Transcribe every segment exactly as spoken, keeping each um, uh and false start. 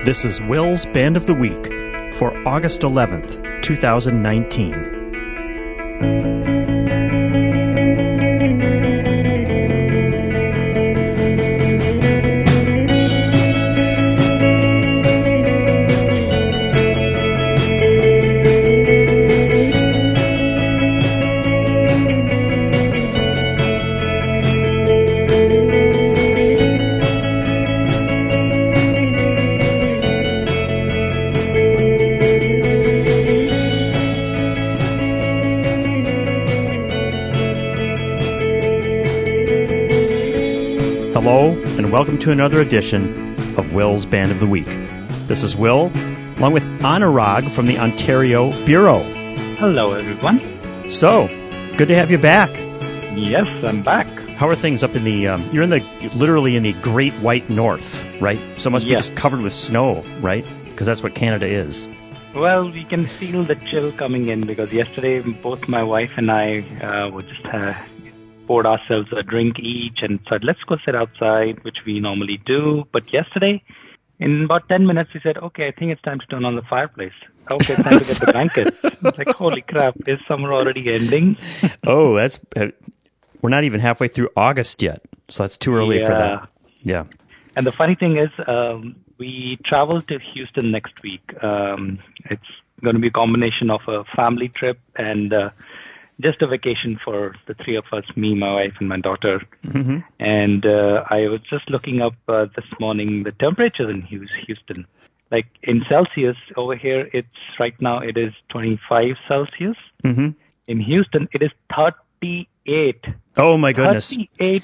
This is Will's Band of the Week for August eleventh, twenty nineteen. Hello, and welcome to another edition of Will's Band of the Week. This is Will, along with Anurag from the Ontario Bureau. Hello, everyone. So, good to have you back. Yes, I'm back. How are things up in the, um, you're in the, literally in the Great White North, right? So it must Yes. be just covered with snow, right? Because that's what Canada is. Well, we can feel the chill coming in because yesterday both my wife and I uh, were just uh, poured ourselves a drink each and said, let's go sit outside, which we normally do. But yesterday, in about ten minutes, we said, okay, I think it's time to turn on the fireplace. Okay, it's time to get the blankets. It's like, holy crap, is summer already ending? Oh, that's, uh, we're not even halfway through August yet. So that's too early for Yeah. that. Yeah. And the funny thing is, um, we travel to Houston next week. Um, it's going to be a combination of a family trip and uh, just a vacation for the three of us, me, my wife, and my daughter. Mm-hmm. And uh, I was just looking up uh, this morning the temperatures in Hous- Houston. Like in Celsius, over here, it's right now it is twenty-five Celsius. Mm-hmm. In Houston, it is thirty-eight. Oh, my goodness. thirty-eight.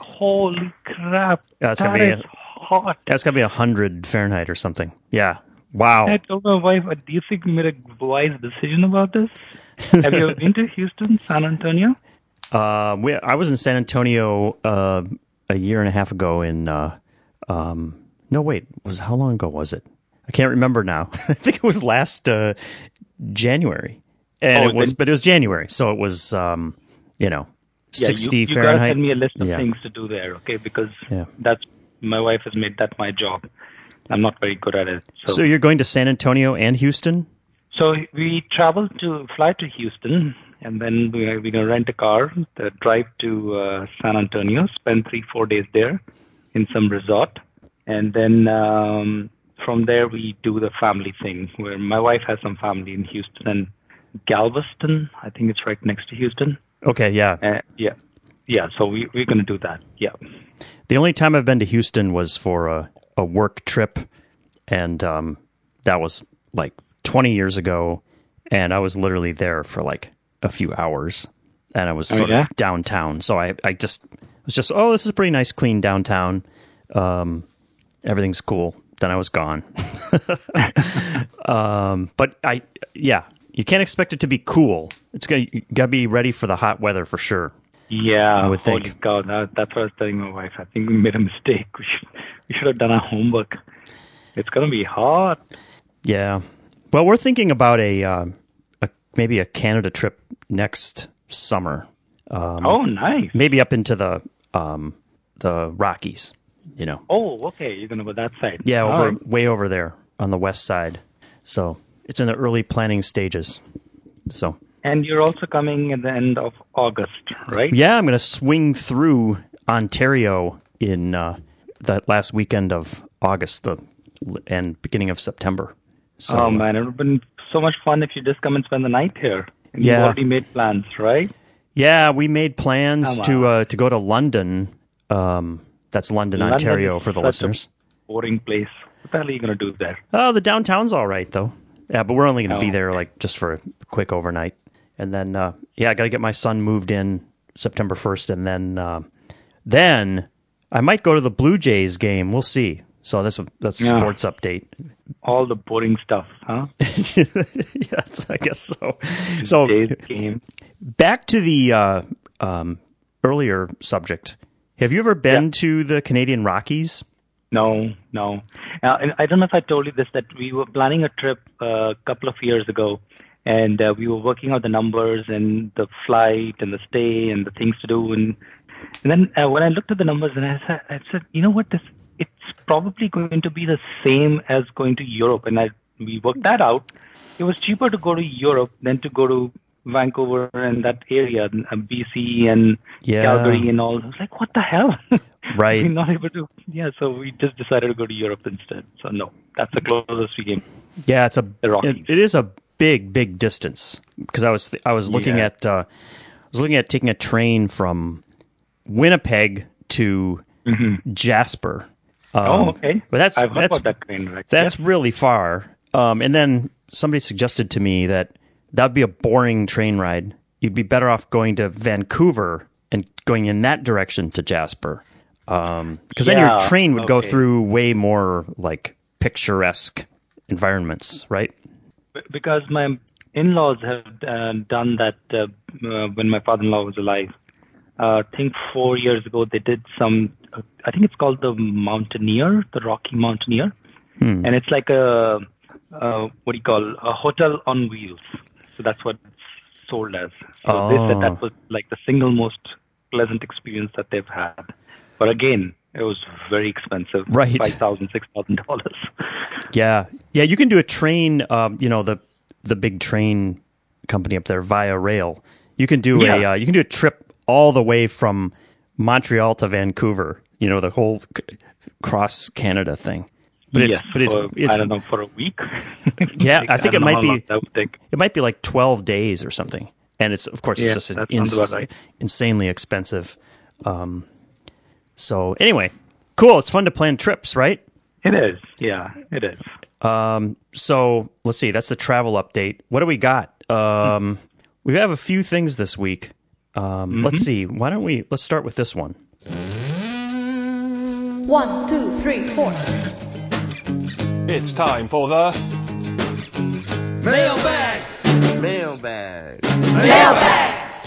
Holy crap. That's That gonna be is a- hot. That's got to be one hundred Fahrenheit or something. Yeah. Wow. I told my wife, do you think we made a wise decision about this? Have you ever been to Houston, San Antonio? Uh, we, I was in San Antonio uh, a year and a half ago in, uh, um, no, wait, was how long ago was it? I can't remember now. I think it was last uh, January. And Oh, it was, then- but it was January, so it was, um, you know, Yeah, sixty you, you Fahrenheit. gotta send me a list of Yeah. things to do there, okay? Because Yeah. that's my wife has made that my job. I'm not very good at it. So, So you're going to San Antonio and Houston? so we travel to fly to Houston, and then we are, we're gonna rent a car, the drive to uh, San Antonio, spend three four days there in some resort, and then um, from there we do the family thing where my wife has some family in Houston and Galveston. I think it's right next to Houston. Okay, yeah. Uh, yeah, yeah. So we we're gonna do that. Yeah. The only time I've been to Houston was for a, a work trip, and um, that was like twenty years ago, and I was literally there for like a few hours, and I was Oh, sort yeah? of downtown, so I, I just was just, oh, this is a pretty nice, clean downtown. Um, everything's cool. Then I was gone. um, but I, yeah, you can't expect it to be cool. It's gonna, you gotta be ready for the hot weather for sure. Yeah, I would holy think. God, that, that's what I was telling my wife. I think we made a mistake. We should, we should have done our homework. It's going to be hot. Yeah. Well, we're thinking about a, uh, a maybe a Canada trip next summer. Um, Oh, nice. Maybe up into the um, the Rockies. You know. Oh, okay. You're going to go that side. Yeah, All over right. way over there on the west side. So it's in the early planning stages. So And you're also coming at the end of August, right? yeah, I'm going to swing through Ontario in uh, that last weekend of August, the and beginning of September. So, oh, man. It would have been so much fun if you just come and spend the night here. And Yeah. You've already made plans, right? Yeah, we made plans Come to on. uh, to go to London. Um, that's London, London Ontario, is for the such a listeners. Boring place. What the hell are you going to do there? Oh, the downtown's all right though. Yeah, but we're only going to be Oh. there like just for a quick overnight, and then uh, yeah, I got to get my son moved in September first, and then uh, then I might go to the Blue Jays game. We'll see. So that's a, that's a Yeah. sports update. All the boring stuff, huh? Yes, I guess so. So Today's game. back to the uh, um, earlier subject. Have you ever been Yeah. to the Canadian Rockies? No, no. Uh, and I don't know if I told you this, that we were planning a trip uh, a couple of years ago, and uh, we were working out the numbers and the flight and the stay and the things to do. And, and then uh, when I looked at the numbers, and I said, I said, you know what, this it's probably going to be the same as going to Europe. And I, we worked that out. It was cheaper to go to Europe than to go to Vancouver and that area, B C and yeah. Calgary and all. I was like, what the hell? Right. We're not able to. Yeah, so we just decided to go to Europe instead. So no, that's the closest we came. Yeah, it's a. The Rockies. It, it is a big, big distance because I was I was looking yeah. at uh, I was looking at taking a train from Winnipeg to mm-hmm. Jasper. Um, oh, okay. But that's I've heard that's about that train, right? that's yes. really far. Um, and then somebody suggested to me that that would be a boring train ride. You'd be better off going to Vancouver and going in that direction to Jasper. Um, because yeah, then your train would okay. go through way more like picturesque environments, right? Because my in-laws have uh, done that uh, uh, when my father-in-law was alive. Uh, I think four years ago they did some, uh, I think it's called the Mountaineer, the Rocky Mountaineer. Hmm. And it's like a, uh, what do you call, a hotel on wheels. So that's what it's sold as. So oh. they said that was like the single most pleasant experience that they've had. But again, it was very expensive. Right. five thousand dollars, six thousand dollars. Yeah. Yeah, you can do a train, um, you know, the the big train company up there, Via Rail. You can do yeah. a uh, you can do a trip all the way from Montreal to Vancouver, you know, the whole c- cross Canada thing. But yes, it's but it's, for, it's I don't know, for a week. Yeah, like, I think I it might be take. it might be like twelve days or something. And it's of course yeah, it's just that ins- sounds about right. insanely expensive. Um So anyway, cool. It's fun to plan trips, right? It is. Yeah, it is. Um, so let's see. That's the travel update. What do we got? Um, we have a few things this week. Um, mm-hmm. Let's see. Why don't we? Let's start with this one. One, two, three, four. It's time for the mailbag. Mailbag. Mailbag.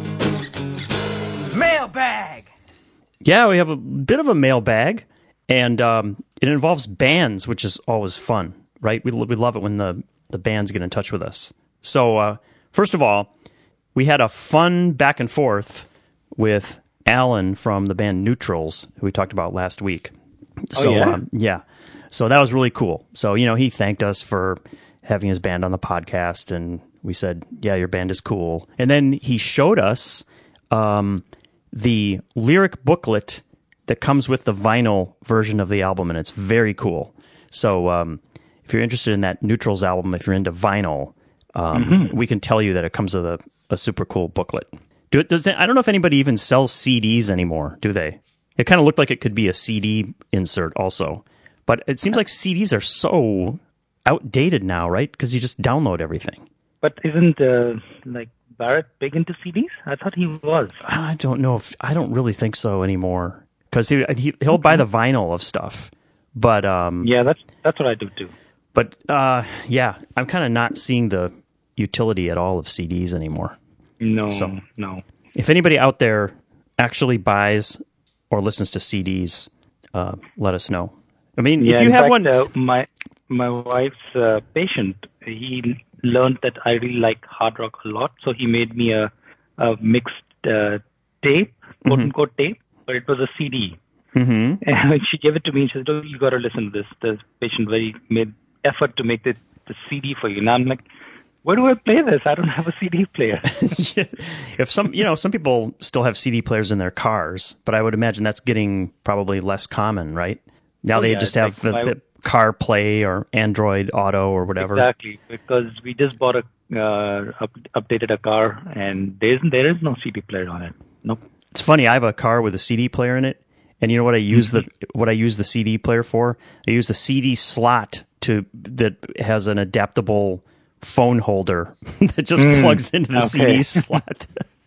Mailbag. Yeah, we have a bit of a mailbag, and um, it involves bands, which is always fun, right? We we love it when the, the bands get in touch with us. So, uh, first of all, we had a fun back and forth with Alan from the band Neutrals, who we talked about last week. So, oh, yeah? Um, yeah. So that was really cool. So, you know, he thanked us for having his band on the podcast, and we said, yeah, your band is cool. And then he showed us um, the lyric booklet that comes with the vinyl version of the album, and it's very cool. So um, if you're interested in that Neutrals album, if you're into vinyl, um, mm-hmm. we can tell you that it comes with a, a super cool booklet. Do it, does it, I don't know if anybody even sells C Ds anymore, do they? It kind of looked like it could be a C D insert also. But it seems like C Ds are so outdated now, right? Because you just download everything. But isn't uh, like Barrett big into C Ds? I thought he was. I don't know if I don't really think so anymore. Because he, he he'll buy the vinyl of stuff, but um, yeah, that's that's what I do too. But uh, yeah, I'm kind of not seeing the utility at all of C Ds anymore. No, so, no. If anybody out there actually buys or listens to C Ds, uh, let us know. I mean, yeah, if you in have fact, one, uh, my my wife's uh, patient, he learned that I really like hard rock a lot, so he made me a, a mixed uh, tape, quote mm-hmm. unquote tape, but it was a C D. Mm-hmm. And when she gave it to me, she said, "Oh, you got to listen to this." The patient very made effort to make the, the C D for you. And I'm like, where do I play this? I don't have a C D player. Yeah. If some, you know, some people still have C D players in their cars, but I would imagine that's getting probably less common, right? Now oh, they yeah, just have like the, the CarPlay or Android Auto or whatever. Exactly, because we just bought a uh, up, updated a car, and there isn't there is no C D player on it. Nope. It's funny. I have a car with a C D player in it, and you know what I use mm-hmm. the what I use the C D player for? I use the C D slot to that has an adaptable phone holder that just mm, plugs into the okay. C D slot.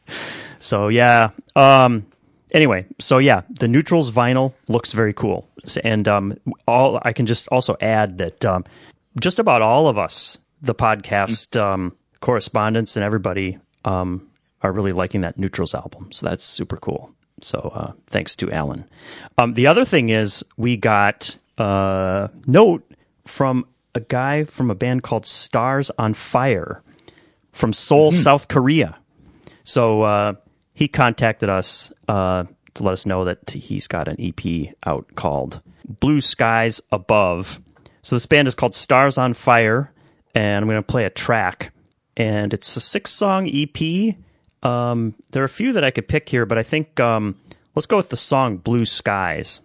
So yeah. Um, anyway, so yeah, the Neutrals vinyl looks very cool, and um, all I can just also add that um, just about all of us, the podcast um, correspondents and everybody, um, are really liking that Neutrals album. So that's super cool. So uh, thanks to Alan. Um, the other thing is we got a note from a guy from a band called Stars on Fire from Seoul, mm-hmm. South Korea. So uh, he contacted us uh, to let us know that he's got an E P out called Blue Skies Above. So this band is called Stars on Fire, and I'm going to play a track. And it's a six-song E P. Um, there are a few that I could pick here, but I think um, let's go with the song Blue Skies.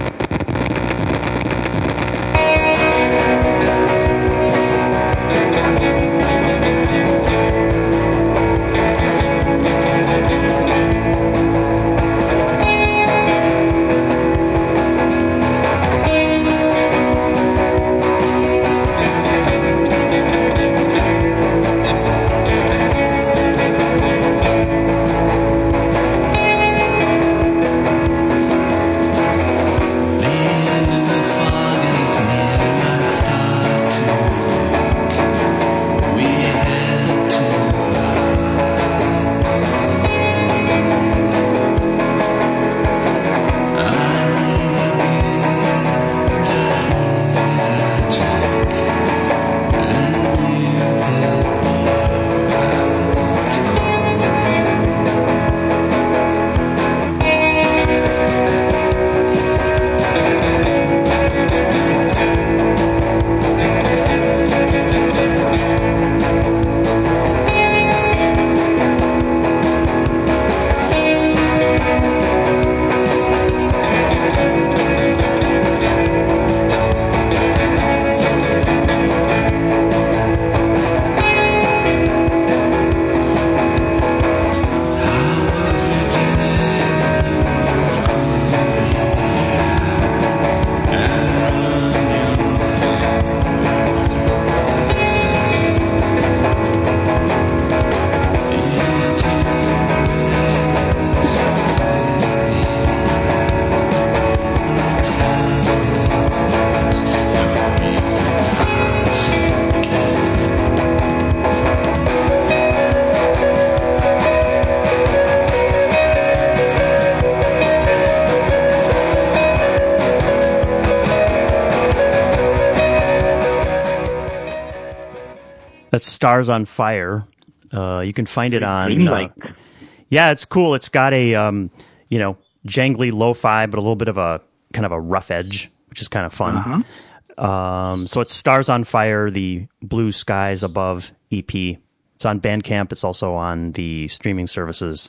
That's Stars on Fire. Uh, you can find it on. Uh, yeah, it's cool. It's got a um, you know jangly lo-fi, but a little bit of a kind of a rough edge, which is kind of fun. Uh-huh. Um, so it's Stars on Fire, the Blue Skies Above E P. It's on Bandcamp. It's also on the streaming services.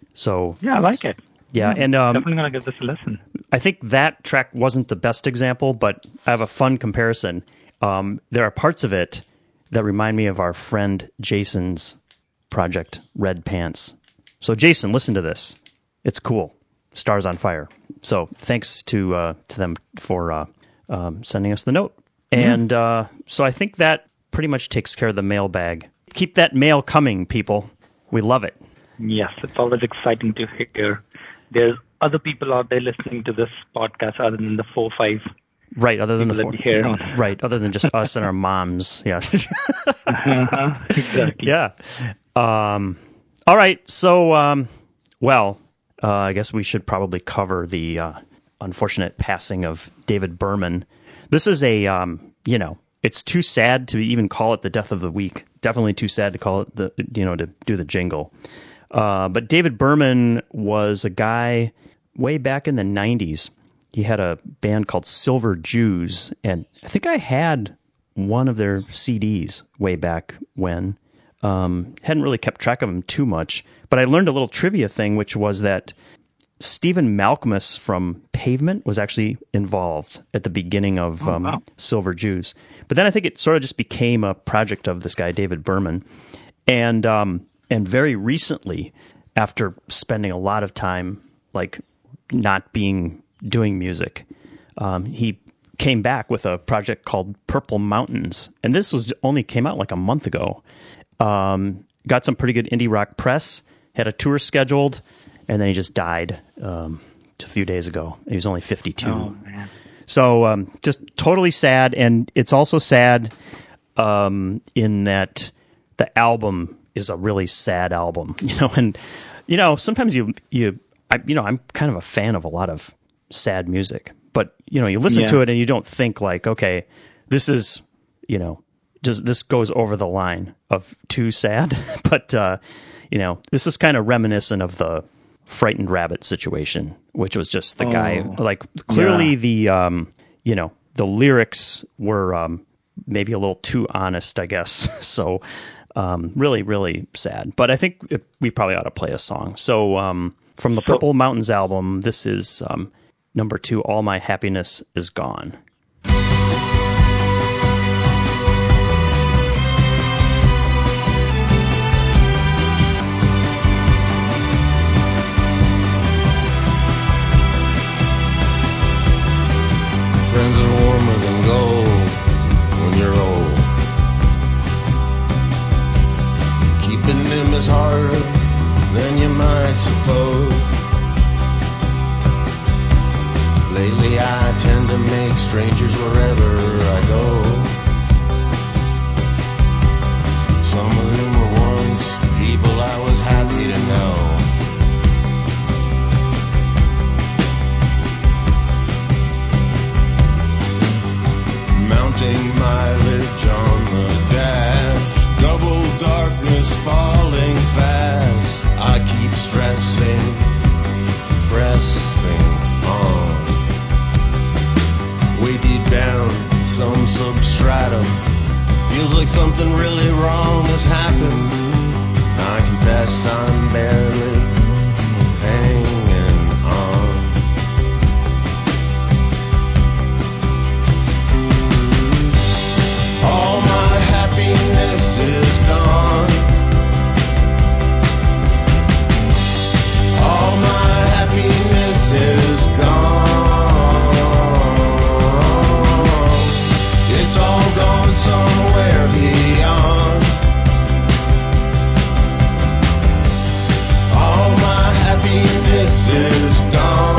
So yeah, I like it. Yeah, yeah and um, definitely gonna give this a listen. I think that track wasn't the best example, but I have a fun comparison. Um, there are parts of it that remind me of our friend Jason's project, Red Pants. So Jason, listen to this. It's cool. Stars on Fire. So thanks to uh, to them for uh, um, sending us the note. And uh, so I think that pretty much takes care of the mailbag. Keep that mail coming, people. We love it. Yes, it's always exciting to hear. There's other people out there listening to this podcast other than the four, five. Right, other than the four. Hear on. Right, other than just us and our moms. Yes. uh-huh, exactly. Yeah. Um, all right. So, um, well, uh, I guess we should probably cover the uh, unfortunate passing of David Berman. This is a, um, you know, it's too sad to even call it the death of the week. Definitely too sad to call it the, you know, to do the jingle. Uh, but David Berman was a guy way back in the nineties. He had a band called Silver Jews, and I think I had one of their C Ds way back when. Um, hadn't really kept track of them too much, but I learned a little trivia thing, which was that Stephen Malkmus from Pavement was actually involved at the beginning of um, oh, wow. Silver Jews. But then I think it sort of just became a project of this guy, David Berman. And um, and very recently, after spending a lot of time like not being doing music, um, he came back with a project called Purple Mountains. And this was only came out like a month ago. Um, got some pretty good indie rock press, had a tour scheduled, and then he just died um, a few days ago. He was only fifty-two. Oh, man. So um, just totally sad. And it's also sad um, in that the album is a really sad album, you know, and, you know, sometimes you, you, I, you know, I'm kind of a fan of a lot of sad music, but, you know, you listen yeah. to it and you don't think like, okay, this is, you know, just, this goes over the line of too sad, but, uh, you know, this is kind of reminiscent of the Frightened Rabbit situation, which was just the oh, guy, like clearly yeah. the, um, you know, the lyrics were um, maybe a little too honest, I guess. So um, really, really sad. But I think it, we probably ought to play a song. So um, from the Purple Mountains album, this is um, number two, All My Happiness Is Gone. Friends are warmer than gold when you're old. Keeping them is harder than you might suppose. Lately I tend to make strangers wherever I go. Some of them were once people I was happy to know. Mounting mileage on the dash, double darkness falling fast. I keep stressing, pressing on. Way deep down, some substratum, feels like something really wrong has happened. I confess I'm barely hanging on. All my happiness is gone. All my happiness is gone. It's all gone somewhere beyond. All my happiness is gone.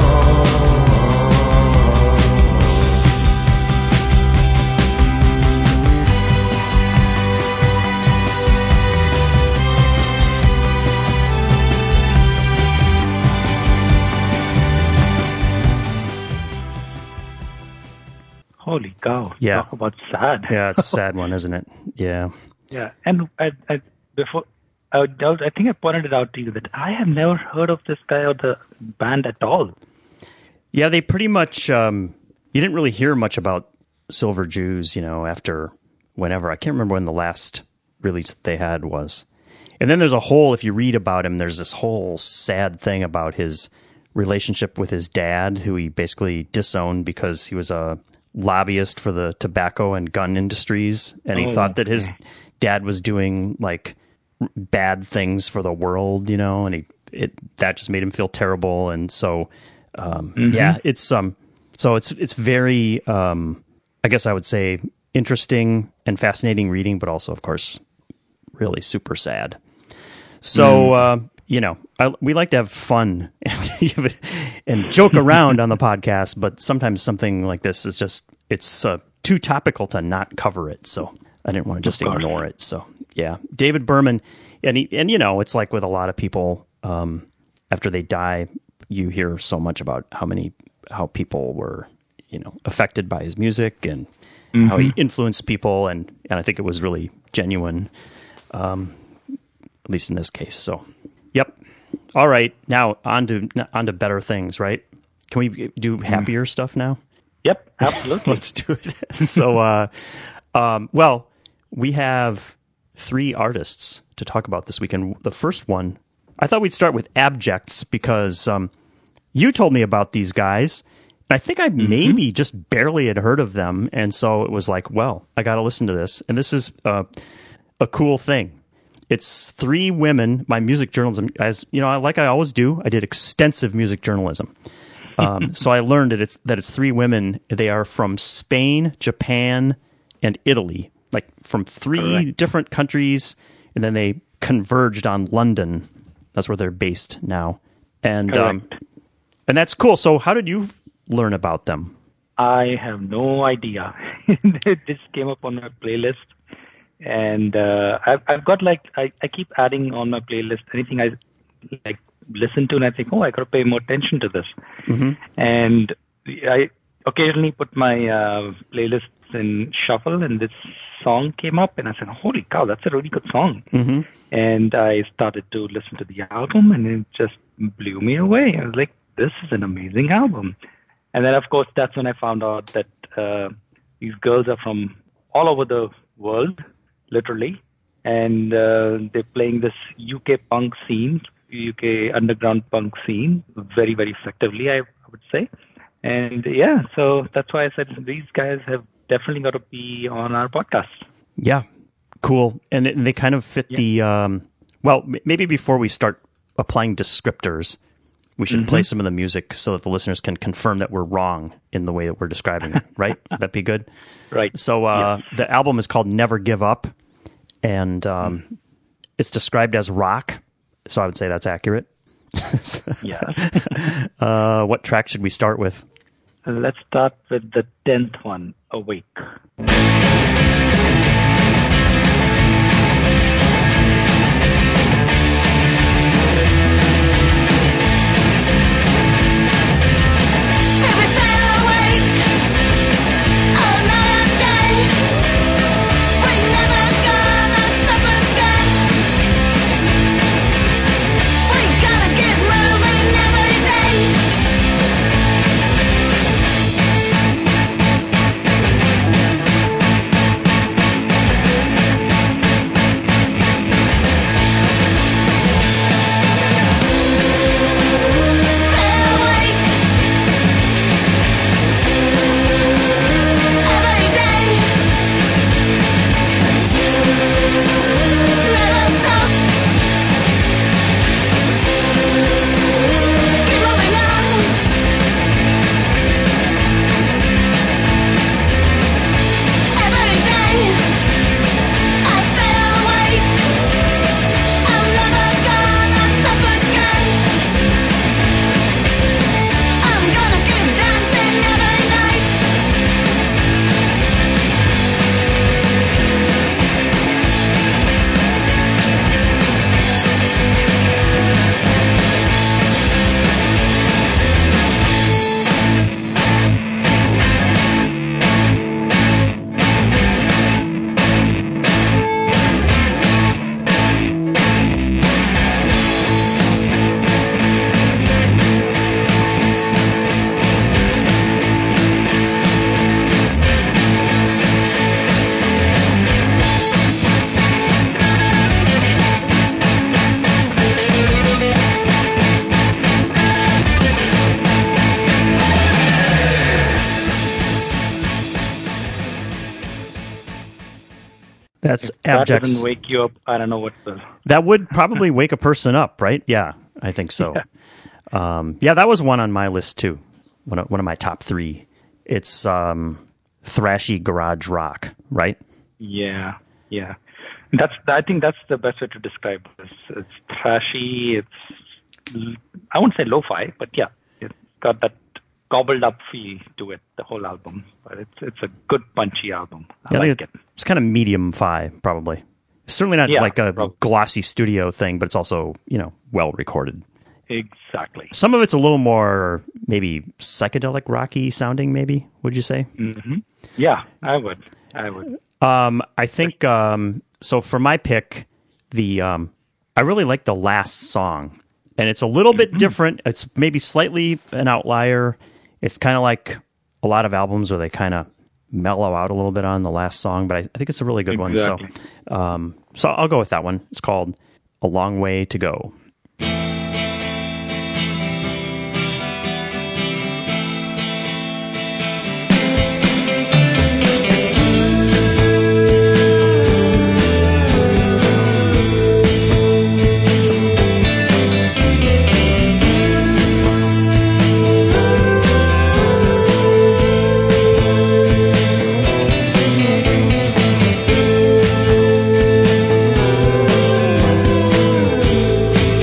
Holy cow. Yeah. Talk about sad. Yeah, it's a sad one, isn't it? Yeah. Yeah. And I, I, before, I, I think I pointed it out to you that I have never heard of this guy or the band at all. Yeah, they pretty much, um, you didn't really hear much about Silver Jews, you know, after whenever. I can't remember when the last release that they had was. And then there's a whole, if you read about him, there's this whole sad thing about his relationship with his dad, who he basically disowned because he was a lobbyist for the tobacco and gun industries. And he Oh, thought that his okay. dad was doing like r- bad things for the world, you know, and he, it, that just made him feel terrible. And so, um, Mm-hmm. yeah, it's, um, so it's, it's very, um, I guess I would say interesting and fascinating reading, but also of course, really super sad. So, Mm. uh, you know, I, we like to have fun and, and joke around on the podcast, but sometimes something like this is just, it's uh, too topical to not cover it. So I didn't want to just Of course. ignore it. So yeah, David Berman. And, he, and you know, it's like with a lot of people, um, after they die, you hear so much about how many, how people were, you know, affected by his music and Mm-hmm. how he influenced people. And, and I think it was really genuine, um, at least in this case. So, yep. All right. Now on to, on to better things, right? Can we do happier stuff now? Yep, absolutely. Let's do it. So, uh, um, well, we have three artists to talk about this weekend. The first one, I thought we'd start with Abjects because um, you told me about these guys. I think I maybe mm-hmm. just barely had heard of them. And so it was like, well, I got to listen to this. And this is uh, a cool thing. It's three women. My music journalism, as you know, like I always do, I did extensive music journalism. Um, so I learned that it's that it's three women. They are from Spain, Japan, and Italy, like from three Correct. different countries, and then they converged on London. That's where they're based now, and um, and that's cool. So how did you learn about them? I have no idea. It just came up on my playlist. And uh, I've, I've got like, I, I keep adding on my playlist anything I like listen to and I think, oh, I got to pay more attention to this. Mm-hmm. And I occasionally put my uh, playlists in shuffle and this song came up and I said, holy cow, that's a really good song. Mm-hmm. And I started to listen to the album and it just blew me away. I was like, this is an amazing album. And then, of course, that's when I found out that uh, these girls are from all over the world, literally. And uh, they're playing this U K punk scene, U K underground punk scene, very, very effectively, I would say. And yeah, so that's why I said these guys have definitely got to be on our podcast. Yeah, cool. And it- they kind of fit Yeah. the, um, well, m- maybe before we start applying descriptors, we should play some of the music so that the listeners can confirm that we're wrong in the way that we're describing it, right? Would that be good? Right. So uh, Yes. the album is called Never Give Up, and um, it's described as rock, so I would say that's accurate. Yeah. Uh, what track should we start with? Let's start with the tenth one, Awake. If we stay awake all night and day, we never gonna stop again. We gotta keep moving every day. Stay awake every day. Never stop. Keep moving on. Every day I stay awake. I'm never gonna stop again. I'm gonna keep dancing every night. That's That Abject's. doesn't wake you up. I don't know what the. That would probably wake a person up, right? Yeah, I think so. Yeah, um, yeah that was one on my list too. One of, one of my top three. It's um, thrashy garage rock, right? Yeah, yeah. That's. I think that's the best way to describe this. It's trashy. It's. I wouldn't say lo-fi, but yeah, it's got that gobbled up feel to it. The whole album, but it's it's a good punchy album. I Yeah, I like think it. it's kind of medium-fi, probably. It's certainly not Yeah, like a probably. glossy studio thing, but it's also, you know, well recorded. Exactly. Some of it's a little more maybe psychedelic rocky sounding, maybe, would you say? hmm Yeah, I would. I would. Um, I think um, so. For my pick, the um, I really like the last song, and it's a little bit different. It's maybe slightly an outlier. It's kind of like a lot of albums where they kind of mellow out a little bit on the last song, but I, I think it's a really good Exactly. one. So, um, so I'll go with that one. It's called "A Long Way to Go." Stay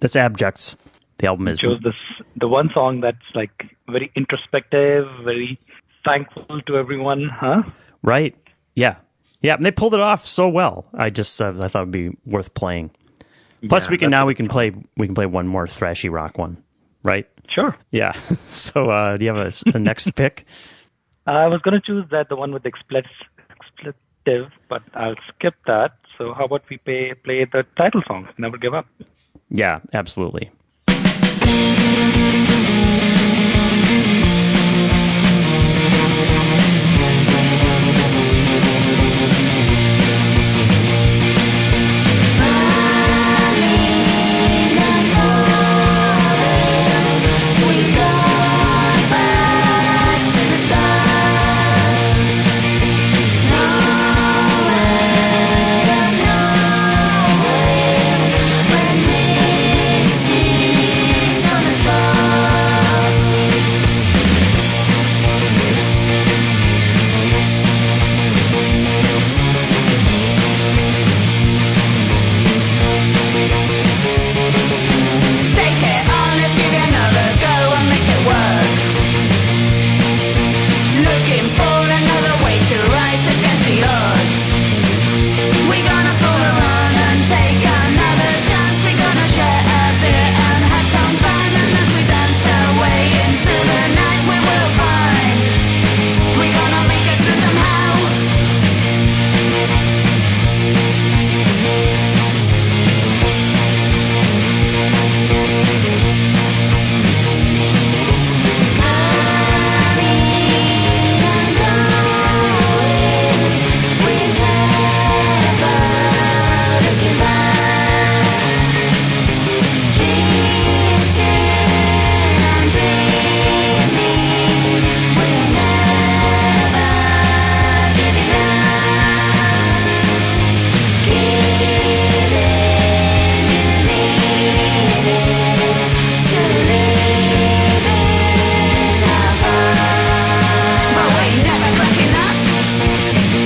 That's Abjects. The album is... chose this, the one song that's like very introspective, very thankful to everyone, huh? Right. Yeah. Yeah, and they pulled it off so well. I just uh, I thought it'd be worth playing. Plus, Yeah, we can that's now a we good can song. play we can play one more thrashy rock one, right? Sure. Yeah. So, uh, do you have a, a next pick? I was going to choose that, the one with expletive, expletive, but I'll skip that. So how about we play, play the title song, Never Give Up? Yeah, absolutely. Take it on, let's give it another go and make it work. Looking for another way to rise against the odds. We're gonna fool around and take another chance. We're gonna share a beer and have some fun. And as we dance our way into the night, we will find we're gonna make it through somehow. But we ain't never breaking up.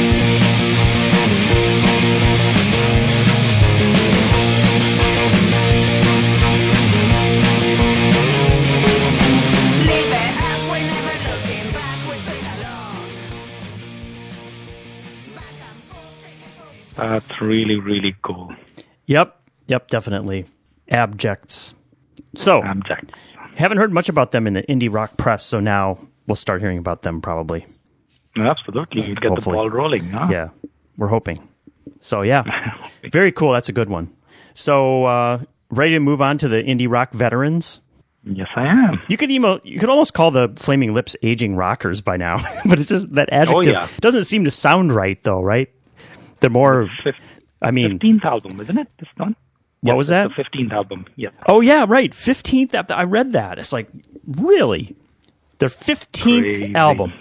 Leave it up, we're never looking back. We sing along. Back and forth, take it for That's really, really cool. Yep. Yep, definitely. Abjects. So, Abject. haven't heard much about them in the indie rock press, so now we'll start hearing about them probably. Absolutely. You'd get Hopefully. the ball rolling, huh? Yeah, we're hoping. So, yeah, very cool. That's a good one. So, uh, ready to move on to the indie rock veterans? Yes, I am. You could emo, you could almost call the Flaming Lips aging rockers by now, but it's just that adjective yeah. doesn't seem to sound right, though, right? They're more. Fif- I mean, fifteenth album, isn't it? This one? what Yes, was it's that? The fifteenth album, yes. Oh yeah, right. Fifteenth. I read that. It's like really their fifteenth Crazy. album.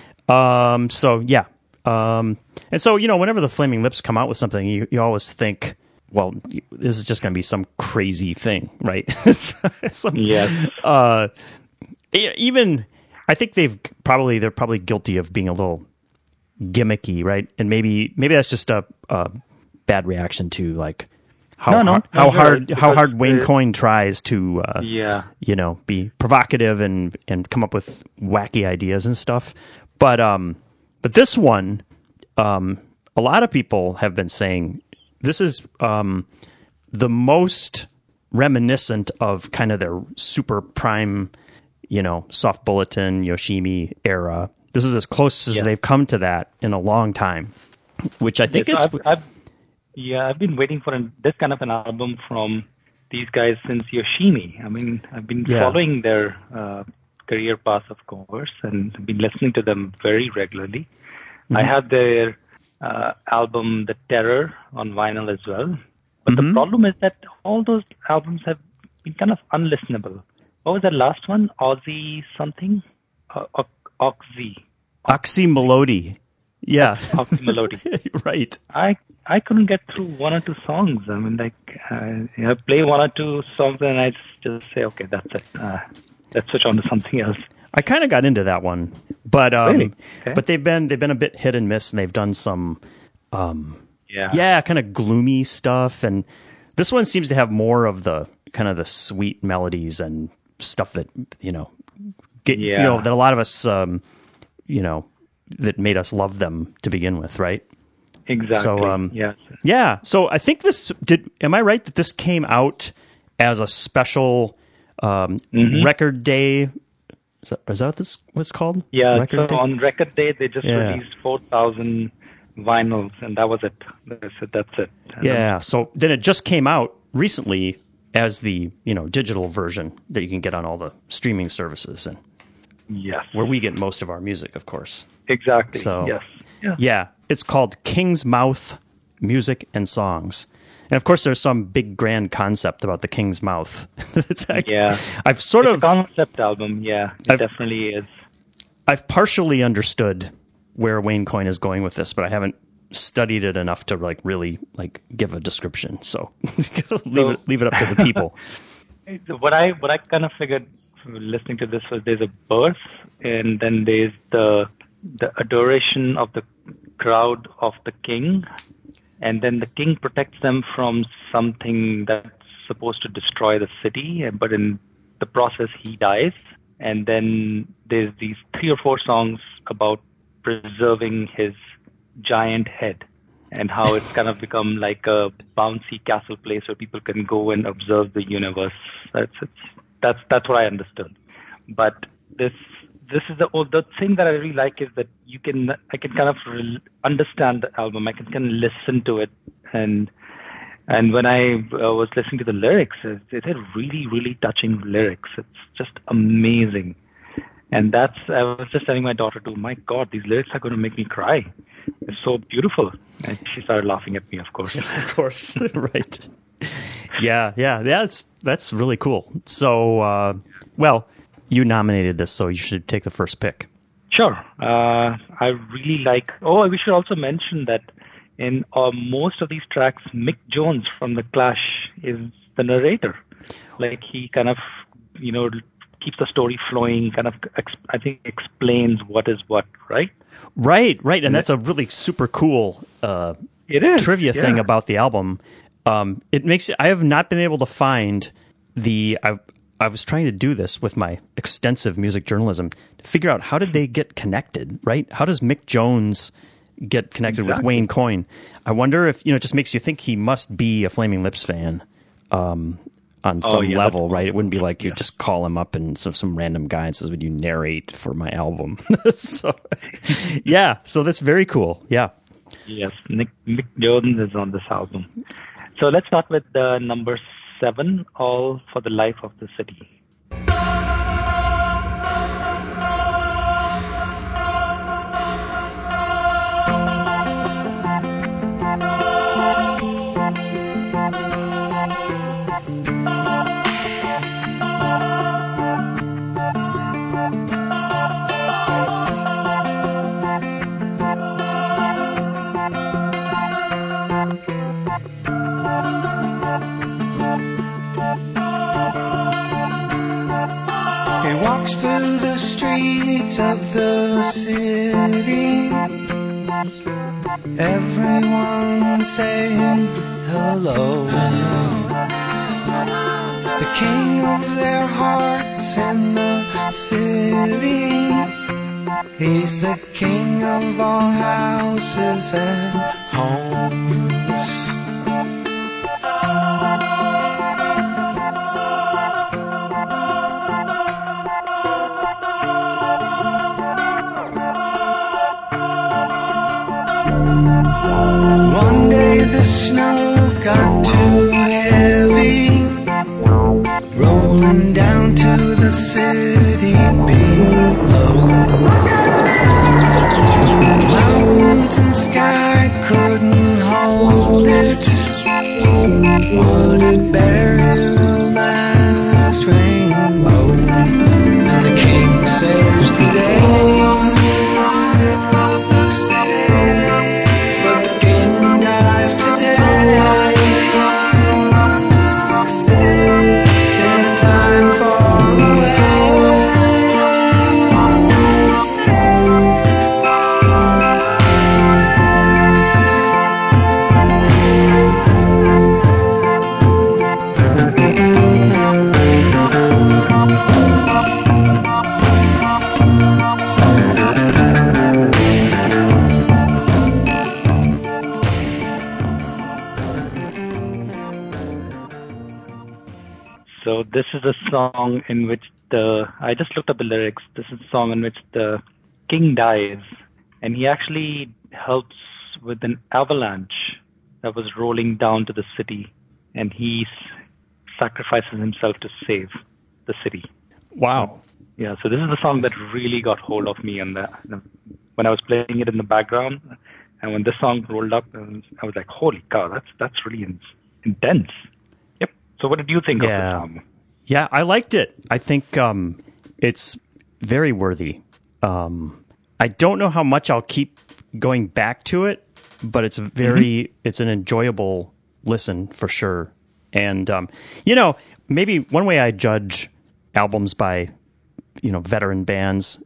Um. So yeah. Um. And so you know, whenever the Flaming Lips come out with something, you you always think, well, this is just going to be some crazy thing, right? some, Yes. Uh. e- Even I think they've probably they're probably guilty of being a little gimmicky, right? And maybe maybe that's just a, a bad reaction to like how No, no, har- no, how you're hard right, how because hard Wayne the- Coyne tries to uh, Yeah. you know be provocative and and come up with wacky ideas and stuff. But um, but this one, um, a lot of people have been saying this is um the most reminiscent of kind of their super prime, you know, Soft Bulletin, Yoshimi era. This is as close as Yeah. they've come to that in a long time, which I think Yes, is I've, I've, yeah, I've been waiting for an, this kind of an album from these guys since Yoshimi. I mean, I've been Yeah. following their uh, career path, of course, and been listening to them very regularly. Mm-hmm. I have their uh, album, The Terror, on vinyl as well. But Mm-hmm. the problem is that all those albums have been kind of unlistenable. What was that last one? Aussie something? Uh, Ox- Oxy. Oxymelody. Yeah, Oxy Melody. right. I I couldn't get through one or two songs. I mean, like, uh, I play one or two songs and I just say, okay, that's it. Uh, let's switch on to something else. I kind of got into that one, but um, Really? Okay. but they've been they've been a bit hit and miss, and they've done some Yeah. yeah kind of gloomy stuff, and This one seems to have more of the kind of the sweet melodies and stuff that, you know, get, Yeah. you know, that a lot of us, um, you know, that made us love them to begin with, right? Exactly. So, um, yes. Yeah. So I think this did. Am I right that this came out as a special um, Mm-hmm. record day? Is that, is that what this what's called? Yeah. Record So day? on record day, they just Yeah. released four thousand vinyls, and that was it. That's it. That's it. And Yeah. So then it just came out recently as the you know digital version that you can get on all the streaming services, and Yes. where we get most of our music, of course. Exactly. So Yes. Yeah. yeah, it's called King's Mouth Music and Songs. And of course, there's some big grand concept about the King's Mouth. it's like, Yeah. I've sort It's of, a concept album. Yeah. It I've- definitely is. I've partially understood where Wayne Coyne is going with this, but I haven't studied it enough to like really like give a description. So leave it leave it up to the people. What I what I kind of figured from listening to this was there's a birth, and then there's the the adoration of the crowd of the king, and then the king protects them from something that's supposed to destroy the city, but in the process he dies. And then there's these three or four songs about preserving his giant head and how it's kind of become like a bouncy castle place where people can go and observe the universe. That's it's, that's that's what I understood. But this this is the the thing that I really like is that you can I can kind of re- understand the album. I can kind of listen to it, and and when I uh, was listening to the lyrics, it, it had really really touching lyrics. It's just amazing. And that's, I was just telling my daughter too, my God, these lyrics are going to make me cry. It's so beautiful. And she started laughing at me, of course. Of course, right? Yeah, yeah, that's that's really cool. So, uh, well, you nominated this, so you should take the first pick. Sure. Uh, I really like, oh, we should also mention that in uh, most of these tracks, Mick Jones from The Clash is the narrator. Like he kind of, you know, keeps the story flowing, kind of, ex- I think, explains what is what, right? Right, right, and that's a really super cool uh, It is. trivia yeah. thing about the album. Um, it makes I have not been able to find the. I, I was trying to do this with my extensive music journalism to figure out how did they get connected, right? How does Mick Jones get connected Exactly. with Wayne Coyne? I wonder if you know, it just makes you think he must be a Flaming Lips fan. Um, on some Oh, yeah, level, that's- right? It wouldn't be like you just call him up and some some random guy and says, "Would you narrate for my album?" so, yeah, so that's very cool. Yeah, Yes, Nick, Mick Jones is on this album. So let's start with uh, number seven, All for the Life of the City. He walks through the streets of the city, everyone saying hello. The king of their hearts in the city, he's the king of all houses and homes. One day the snow got too heavy, rolling down to the city below. Mountain sky couldn't hold it. Would it bury the last rainbow? And the king saves the day. this is a song in which the, I just looked up the lyrics. This is a song in which the king dies, and he actually helps with an avalanche that was rolling down to the city, and he s- sacrifices himself to save the city. Wow. Yeah, so this is the song that really got hold of me, and when I was playing it in the background, and when this song rolled up, I was like, "Holy cow, that's that's really in- intense." Yep. So, what did you think Yeah. of the song? Yeah, I liked it. I think um, it's very worthy. Um, I don't know how much I'll keep going back to it, but it's a very mm-hmm. it's an enjoyable listen for sure. And um, you know, maybe one way I judge albums by, you know, veteran bands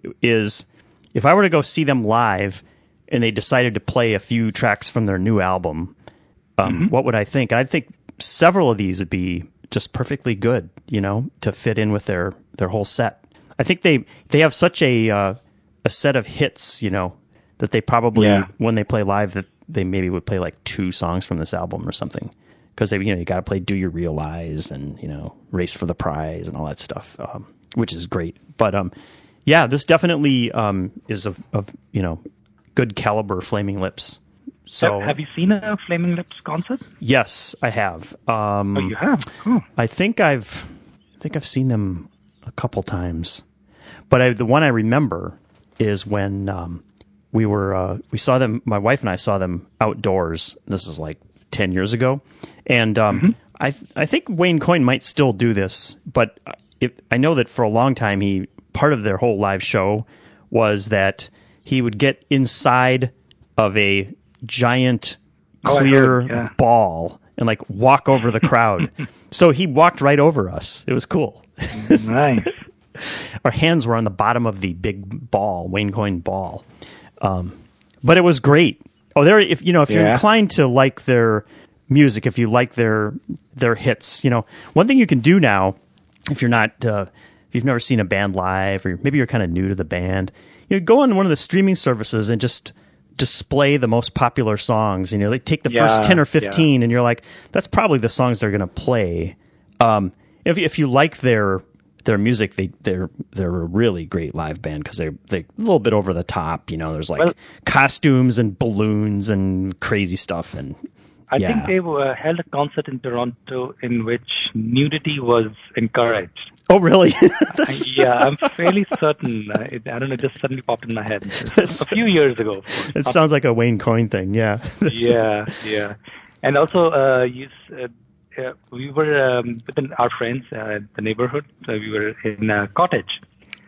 is if I were to go see them live and they decided to play a few tracks from their new album, um, mm-hmm. what would I think? I think several of these would be just perfectly good, you know, to fit in with their, their whole set. I think they they have such a uh, a set of hits, you know, that they probably yeah. when they play live that they maybe would play like two songs from this album or something, because they you know you got to play "Do You Realize" and you know "Race for the Prize" and all that stuff, um, which is great. But um, yeah, this definitely um, is of, of you know good caliber Flaming Lips. So have, have you seen a Flaming Lips concert? Yes, I have. Um, oh, you have? Cool. I think I've I think I've seen them a couple times. But I, the one I remember is when um, we were uh, we saw them. My wife and I saw them outdoors. This is like ten years ago, and um, mm-hmm. I th- I think Wayne Coyne might still do this. But it, I know that for a long time, he part of their whole live show was that he would get inside of a giant clear oh, yeah. ball and like walk over the crowd. So he walked right over us. It was cool. Nice. Our hands were on the bottom of the big ball, Wayne Coyne ball. Um, but it was great. Oh, there, if you know, if you're yeah. inclined to like their music, if you like their their hits, you know, one thing you can do now, if you're not, uh, if you've never seen a band live, or maybe you're kind of new to the band, you know, go on one of the streaming services and just display the most popular songs. And you know, they take the yeah, first ten or fifteen, yeah. and you're like, that's probably the songs they're going to play. Um, if if you like their their music, they they're they're a really great live band because they're they a little bit over the top. You know, there's like well, costumes and balloons and crazy stuff. And I yeah. think they uh, held a concert in Toronto in which nudity was encouraged. Oh, really? Yeah, I'm fairly certain. Uh, it, I don't know, it just suddenly popped in my head. A few years ago. It sounds like a Wayne Coyne thing, yeah. yeah, yeah. And also, uh, you, uh, uh, we were um, with our friends uh, in the neighborhood. So we were in a cottage.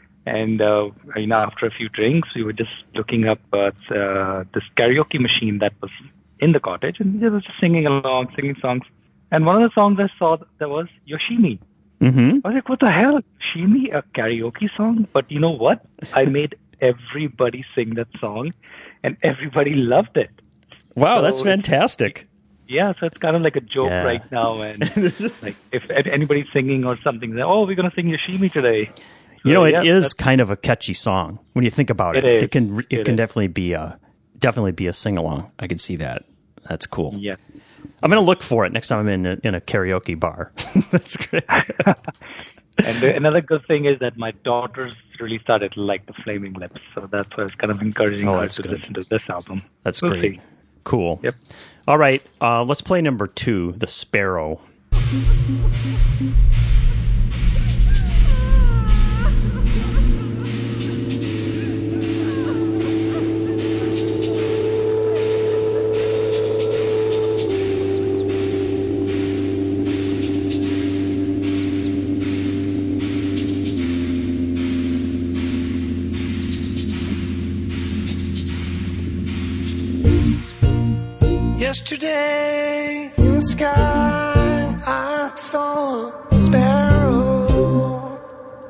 And uh, you know, after a few drinks, we were just looking up uh, uh, this karaoke machine that was in the cottage. And we were just singing along, singing songs. And one of the songs I saw, there was Yoshimi. Mm-hmm. I was like, what the hell? Yoshimi, a karaoke song? But you know what? I made everybody sing that song, and everybody loved it. Wow, so that's fantastic. Yeah, so it's kind of like a joke yeah. right now. And like, if anybody's singing or something, they're, oh, we're going to sing Yoshimi today. So, you know, it yeah, is kind of a catchy song when you think about it. It is. It can it, it can is. definitely be a definitely be a sing along. I can see that. That's cool. Yeah. I'm going to look for it next time I'm in a, in a karaoke bar. That's great. And the, another good thing is that my daughters really started to like the Flaming Lips, so that's why I was kind of encouraging oh, her to good. listen to this album. That's we'll great. See. Cool. Yep. All right, uh, let's play number two, The Sparrow. Yesterday in the sky I saw a sparrow.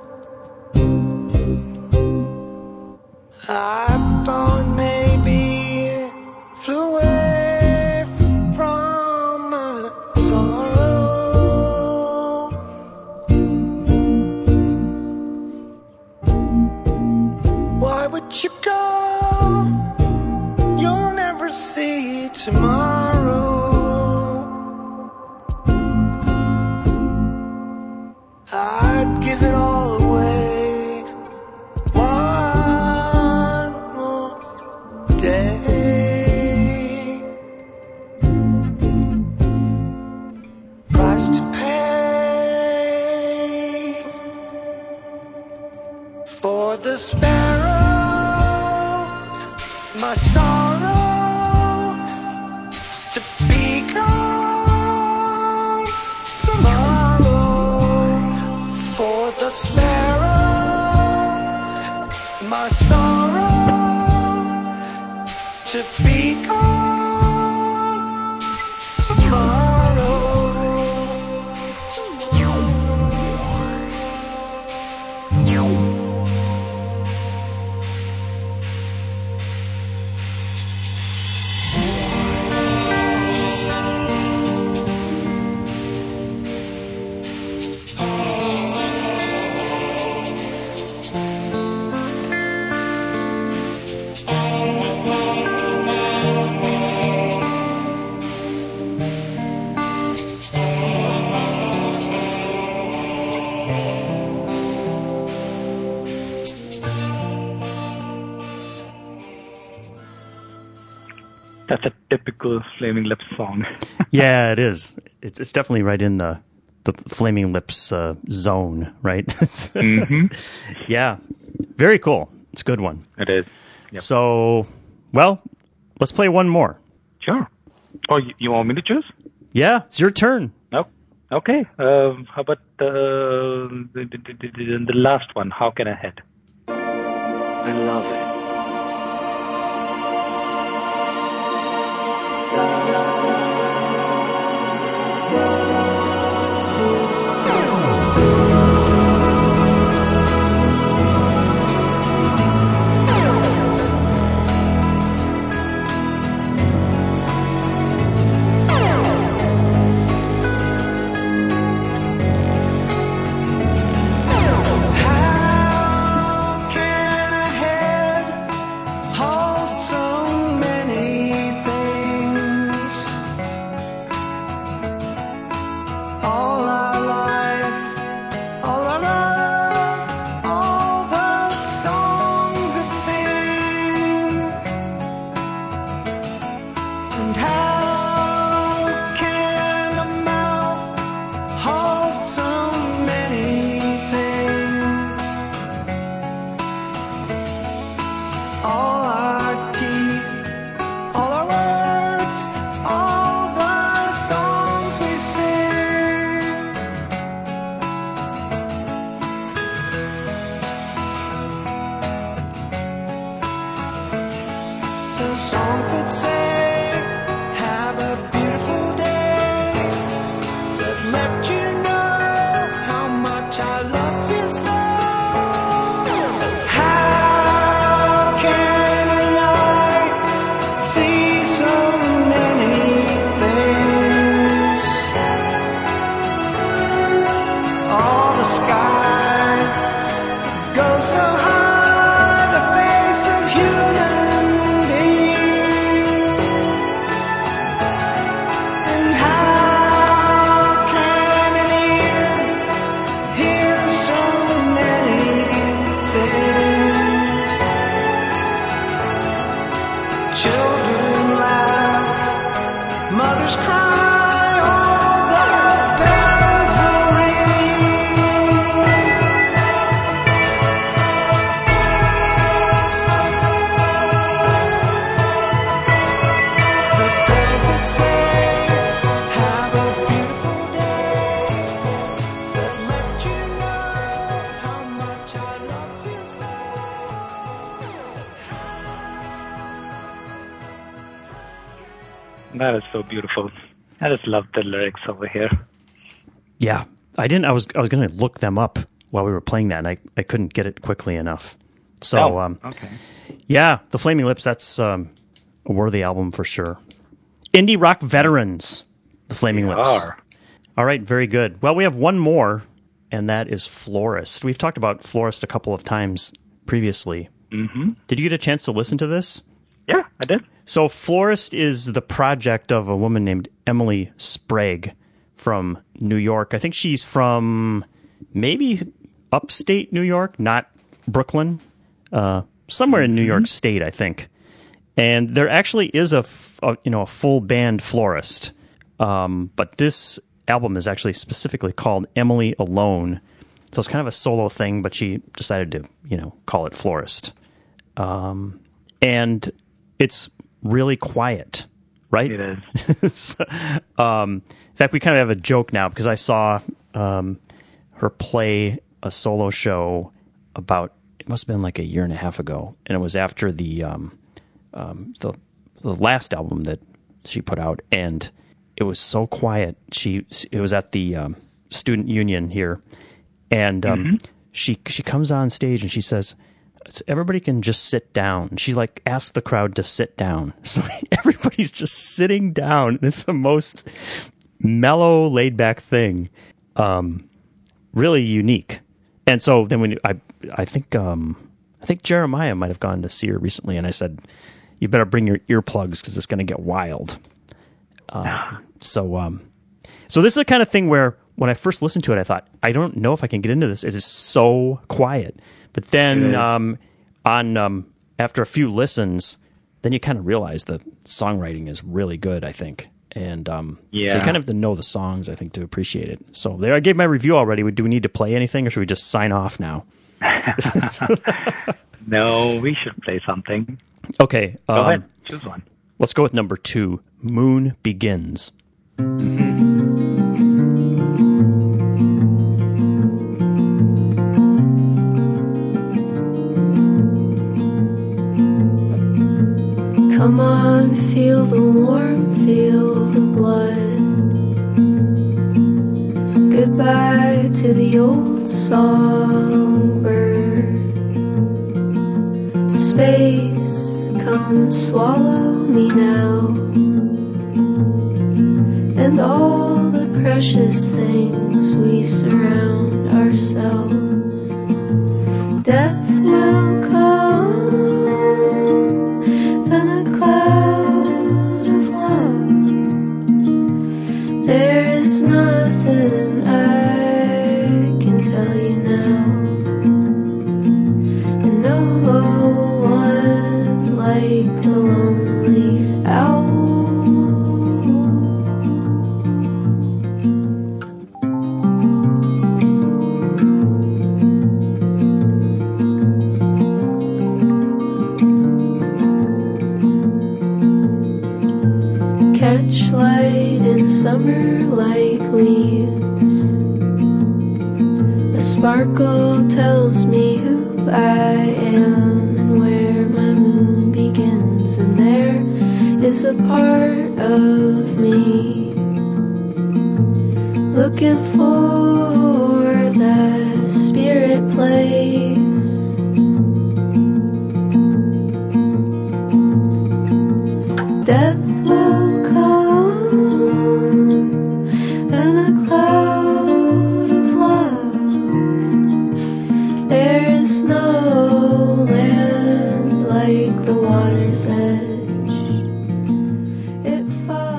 I thought maybe it flew away from my sorrow. Why would you go? You'll never see tomorrow. for the sparrow, my sorrow to be gone tomorrow. For the sparrow, my sorrow to be gone tomorrow. That's a typical Flaming Lips song. Yeah, it is. It's, it's definitely right in the the Flaming Lips uh, zone, right? Mm-hmm. Yeah, very cool. It's a good one. It is. Yep. So, well, let's play one more. Sure. Oh, you, you want me to choose? Yeah, it's your turn. No. Okay. Um, how about uh, the, the, the, the, the last one? How Can I Head? I love it. How can I head hold so many things? All our life, all our love, all the songs it sings. And how can a mouth hold so many things? All our teeth, all our words, all the songs we sing. The songs that say, have a beautiful day, that let you know how much I love you so. How can I see so many things? All the sky goes so high, the face of human beings. And how can an ear hear so many things? Children laugh, mothers cry, all the bells will ring. The bells that say, have a beautiful day, that let you know how much I love you so. That is so beautiful. I just love the lyrics over here. Yeah, I didn't. I was I was going to look them up while we were playing that, and I, I couldn't get it quickly enough. So, Oh, um, okay. yeah, the Flaming Lips. That's um, a worthy album for sure. Indie rock veterans, the Flaming They Lips. are. All right, very good. Well, we have one more, and that is Florist. We've talked about Florist a couple of times previously. Mm-hmm. Did you get a chance to listen to this? Yeah, I did. So Florist is the project of a woman named Emily Sprague from New York. I think she's from maybe upstate New York, not Brooklyn, uh, somewhere in New York State, I think. And there actually is a, f- a you know a full band Florist, um, but this album is actually specifically called Emily Alone, So it's kind of a solo thing, but she decided to, you know, call it Florist. Um, and it's really quiet, right? It is. So, um, in fact, we kind of have a joke now because I saw um, her play a solo show about, it must have been like a year and a half ago, and it was after the um, um, the, the last album that she put out, and it was so quiet. She it was at the um, student union here, and um, mm-hmm. she she comes on stage and she says, everybody can just sit down. She like asked the crowd to sit down. So everybody's just sitting down. It's the most mellow, laid back thing. Um, really unique. And so then when you, I, I think, um, I think Jeremiah might have gone to see her recently. And I said, you better bring your earplugs because it's going to get wild. Uh, so, um, so this is the kind of thing where when I first listened to it, I thought, I don't know if I can get into this. It is so quiet. But then um, on um, after a few listens, then you kind of realize the songwriting is really good, I think. And um, yeah. so you kind of have to know the songs, I think, to appreciate it. So there, I gave my review already. Do we need to play anything, or should we just sign off now? No, we should play something. Okay. Go um, ahead. Choose one. Let's go with number two, Moon Begins. Mm-hmm. Come on, feel the warmth, feel the blood. Goodbye to the old songbird. Space, come swallow me now. And all the precious things we surround ourselves. Death will come, then a cloud of love. There is nothing I can tell you now, and no one like the lonely owl. Catch light in summer like leaves. A sparkle tells me who I am and where my moon begins. And there is a part of me looking for that spirit place. Death will come and a cloud of love. There is no land like the water's edge. It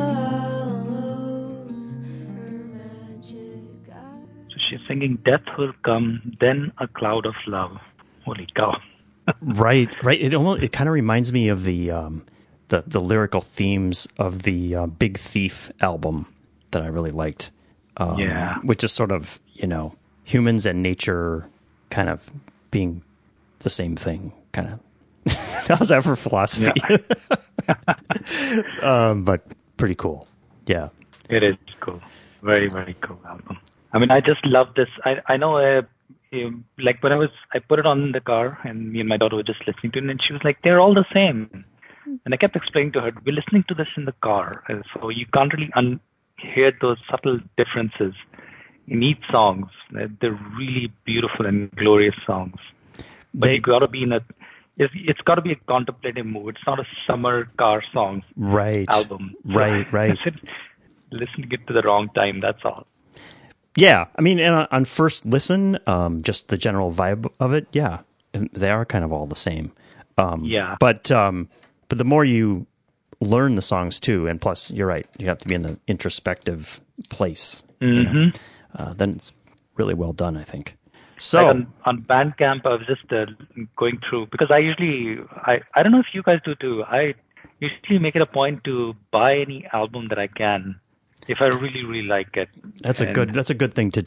follows her magic eye. So she's singing Death Will Come, Then a Cloud of Love. Holy cow. Right, right. It almost, it kind of reminds me of the um, the the lyrical themes of the uh, Big Thief album that I really liked. Um, Yeah. Which is sort of, you know, humans and nature kind of being the same thing, kind of. How's that for philosophy? Yeah. um, but pretty cool. Yeah. It is cool. Very, very cool album. I mean, I just love this. I, I know, uh, um, like when I was, I put it on in the car and me and my daughter were just listening to it and she was like, they're all the same. And I kept explaining to her, we're listening to this in the car. And so you can't really un- hear those subtle differences in each songs. They're really beautiful and glorious songs. But They- you got to be in a, it's, it's got to be a contemplative mood. It's not a summer car song Right. album. Right, right. Listening it to the wrong time, that's all. Yeah, I mean, and on- on first listen, um, just the general vibe of it, yeah, and they are kind of all the same. Um, Yeah. but um, but the more you learn the songs too, and plus, you're right, you have to be in the introspective place. You know, uh, then it's really well done, I think. So Like on, on Bandcamp, I was just uh, going through, because I usually, I, I don't know if you guys do too, I usually make it a point to buy any album that I can, if I really, really like it. that's a And- good that's a good thing to do.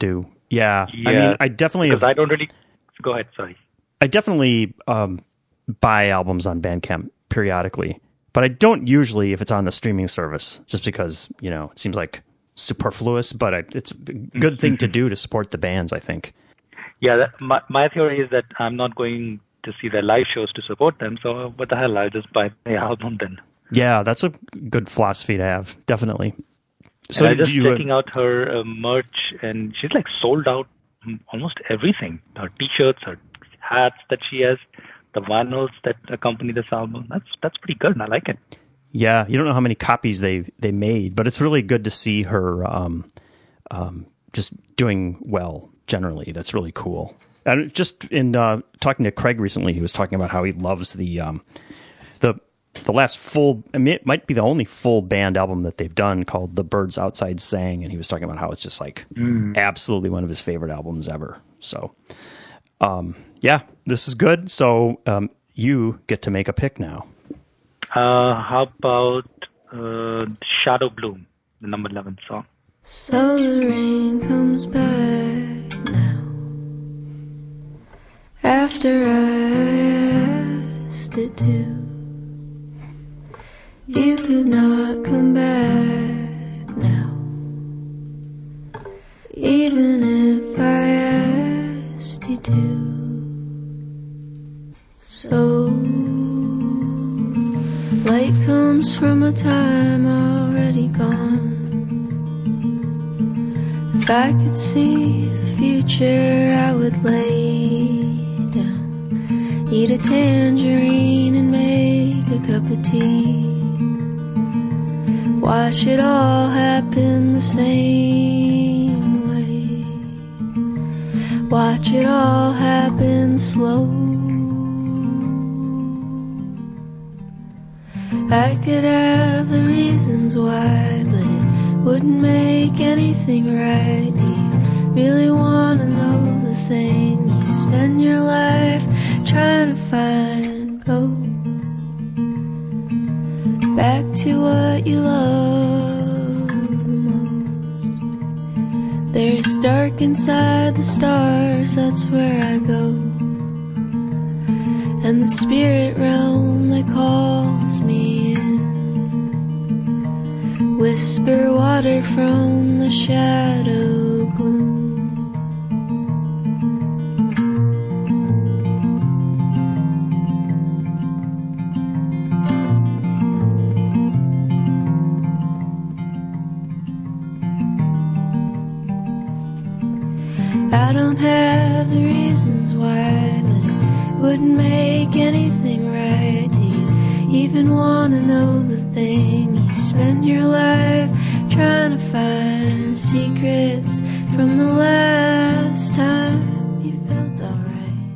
Yeah. Yeah, I mean, I definitely because have, I don't really. Go ahead. Sorry. I definitely um, buy albums on Bandcamp periodically, but I don't usually if it's on the streaming service, just because, you know, it seems like superfluous, but I, it's a good thing to do to support the bands, I think. Yeah, that, my my theory is that I'm not going to see their live shows to support them. So what the hell? I'll just buy the album then. Yeah, that's a good philosophy to have, definitely. So and I did just you, checking out her uh, merch, and she's like sold out almost everything. Her T-shirts, her hats that she has, the vinyls that accompany this album. That's that's pretty good, and I like it. Yeah, you don't know how many copies they, they made, but it's really good to see her um, um, just doing well generally. That's really cool. And just in uh, talking to Craig recently, he was talking about how he loves the um, the the last full. I mean, it might be the only full band album that they've done, called "The Birds Outside Sang," and he was talking about how it's just like mm. absolutely one of his favorite albums ever. So, um, yeah, this is good. So um, you get to make a pick now. Uh, how about uh, Shadow Bloom, the number eleven song? So the rain comes back now, after I asked it to. You could not come back now, even if I asked you to. So light comes from a time already gone. If I could see the future, I would lay down, eat a tangerine and make a cup of tea. Watch it all happen the same way. Watch it all happen slow. I could have the reasons why, but it wouldn't make anything right. Do you really want to know the thing you spend your life trying to find? Go back to what you love the most. There's dark inside the stars, that's where I go. And the spirit realm that calls me in. Whisper water from the shadow gloom. I don't have the reasons why, but it wouldn't make anything right. Do you even want to know the thing you spend your life trying to find? Secrets from the last time you felt alright.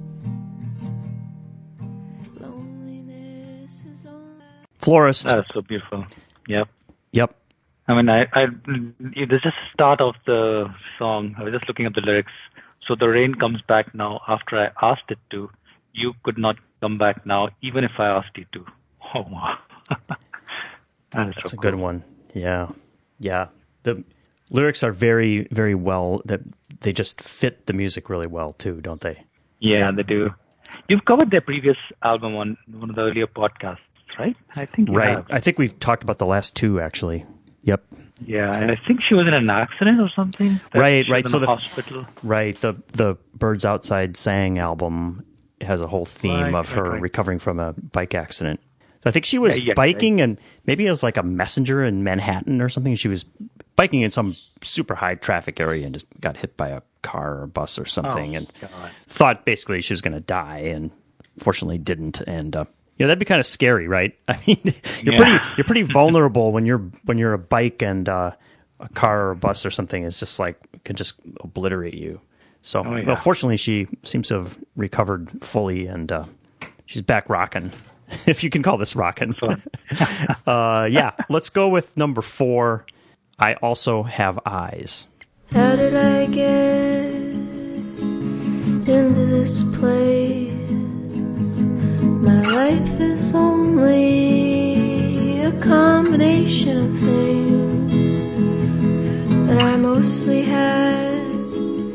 Loneliness is on. Florist. That's so beautiful. Yep. Yep. I mean, I, I, this is the start of the song. I was just looking at the lyrics. So the rain comes back now after I asked it to. You could not come back now, even if I asked you to. Oh, wow. that is That's so a cool. good one. Yeah. Yeah. The lyrics are very, very well, that they just fit the music really well too, don't they? Yeah, they do. You've covered their previous album on one of the earlier podcasts, right? I think you Right. have. I think we've talked about the last two, actually. Yep. Yeah, and I think she was in an accident or something. That Right, she right. was So in a the hospital. right the the Birds Outside Sang album has a whole theme Right, of her right, right. recovering from a bike accident. So I think she was Yeah, yeah, biking, and maybe it was like a messenger in Manhattan or something. She was biking in some super high traffic area and just got hit by a car or bus or something, Oh, and God. thought basically she was going to die, and fortunately didn't. And uh, you know, that'd be kind of scary, right? I mean, you're Yeah. pretty you're pretty vulnerable when you're when you're a bike and uh, a car or a bus or something is just like can just obliterate you. So, Oh, yeah. well, fortunately, she seems to have recovered fully, and uh, she's back rocking, if you can call this rocking. uh, yeah, let's go with number four. I Also Have Eyes. How did I get into this place? My life is only a combination of things that I mostly had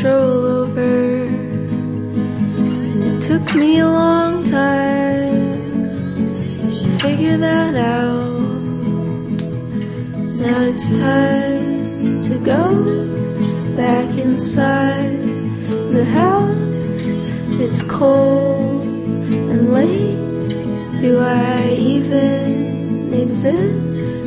control over. And it took me a long time to figure that out. Now it's time to go back inside the house. It's cold and late. Do I even exist?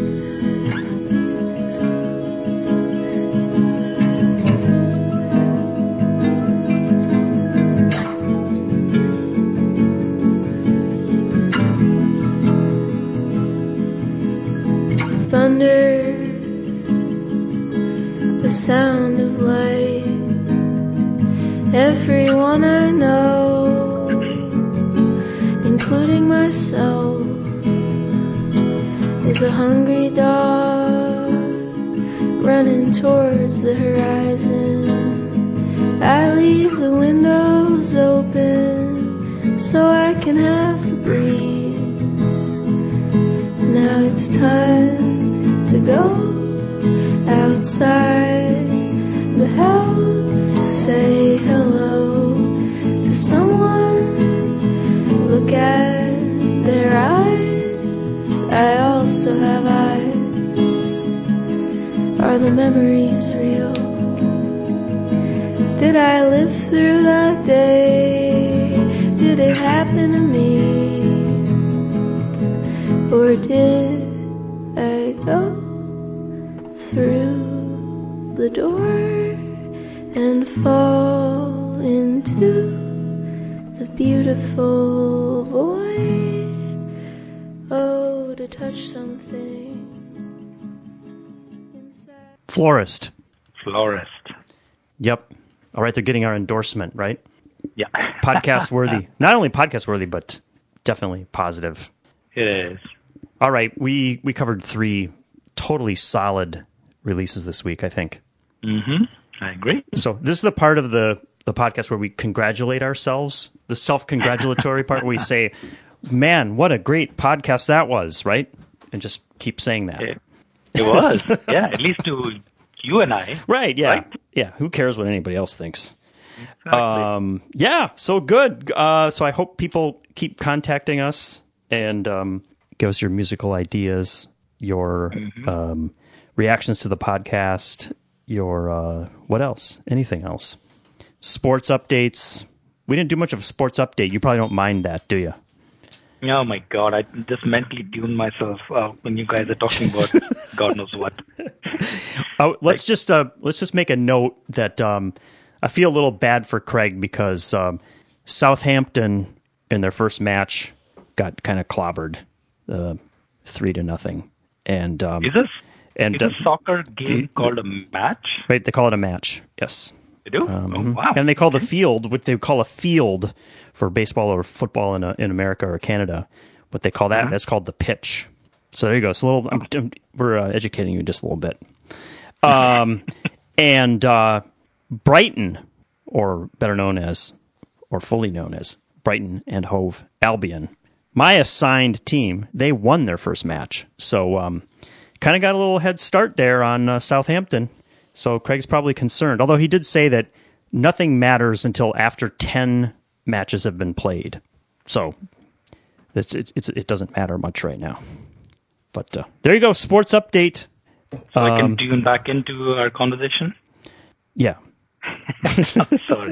Thunder, the sound of light. Everyone I know, including myself, is a hungry dog running towards the horizon. I leave the windows open so I can have the breeze. Now it's time to go outside the house, say hello to someone, look at their eyes. I also have eyes. Are the memories real? Did I live through that day? Did it happen to me? Or did I go through the door and fall into the beautiful void? Oh, to touch something inside. Florist. Florist. Yep. All right, they're getting our endorsement, right? Yeah. Podcast worthy. Not only podcast worthy, but definitely positive. It is. All right, we, we covered three totally solid releases this week, I think. Mm-hmm. I agree. So this is the part of the, the podcast where we congratulate ourselves, the self-congratulatory part where we say, man, what a great podcast that was, right? And just keep saying that. It, it was. Yeah, at least to you and I. Right, yeah. Right? Yeah, who cares what anybody else thinks? Exactly. Um, yeah, so good. Uh, so I hope people keep contacting us and um, give us your musical ideas, your Mm-hmm. um, reactions to the podcast, your, uh, what else? Anything else? Sports updates. We didn't do much of a sports update. You probably don't mind that, do you? Oh my God, I just mentally tune myself uh, when you guys are talking about God knows what. Oh, let's just uh, let's just make a note that um, I feel a little bad for Craig because um, Southampton in their first match got kind of clobbered, uh, three to nothing. And um, Is this and is uh, a soccer game the- called a match? right? They call it a match. Yes. They do? Um, oh, wow. And they call the field what they call a field for baseball or football in uh, in America or Canada. What they call that, Uh-huh. that's called the pitch. So there you go. It's a little. I'm, I'm- we're uh, educating you just a little bit. Um, and uh, Brighton, or better known as, or fully known as Brighton and Hove Albion, my assigned team, they won their first match. So um, kind of got a little head start there on uh, Southampton. So Craig's probably concerned, although he did say that nothing matters until after ten matches have been played. So it's, it, it's, it doesn't matter much right now. But uh, there you go, sports update. So I Um, can tune back into our conversation? Yeah. Sorry.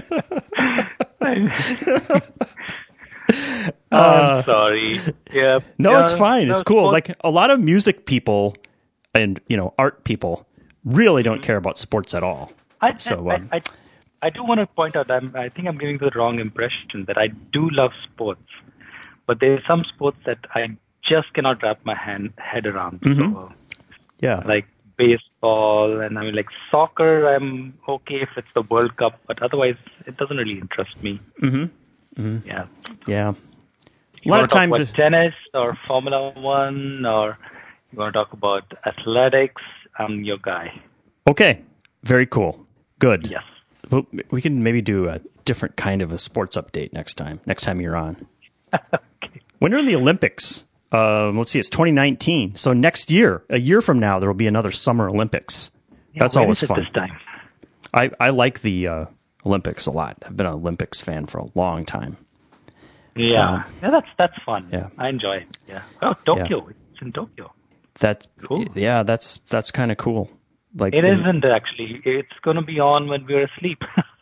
I'm sorry. Yeah. No, yeah, it's fine. It's no, cool. sports- Like a lot of music people and, you know, art people really don't care about sports at all. I, So, I, um, I, I, I do want to point out, I'm, I think I'm giving the wrong impression that I do love sports, but there are some sports that I just cannot wrap my hand, head around. Mm-hmm. So, Yeah. like baseball, and I mean, like soccer, I'm okay if it's the World Cup, but otherwise, it doesn't really interest me. Mm-hmm. Yeah. Yeah. A You lot want of to talk times. about just- tennis or Formula One, or you want to talk about athletics? I'm your guy. Okay. Very cool. Good. Yes. Well, we can maybe do a different kind of a sports update next time. Next time you're on. Okay. When are the Olympics? Um, let's see. It's twenty nineteen. So next year, a year from now, there will be another Summer Olympics. Yeah, That's when always is it fun. this time? I, I like the uh, Olympics a lot. I've been an Olympics fan for a long time. Yeah, Um, yeah, that's that's fun. yeah. I enjoy it. Yeah. Oh, Tokyo. It's in Tokyo. That's Cool. yeah, that's that's kind of cool. Like It in- isn't actually. It's going to be on when we're asleep.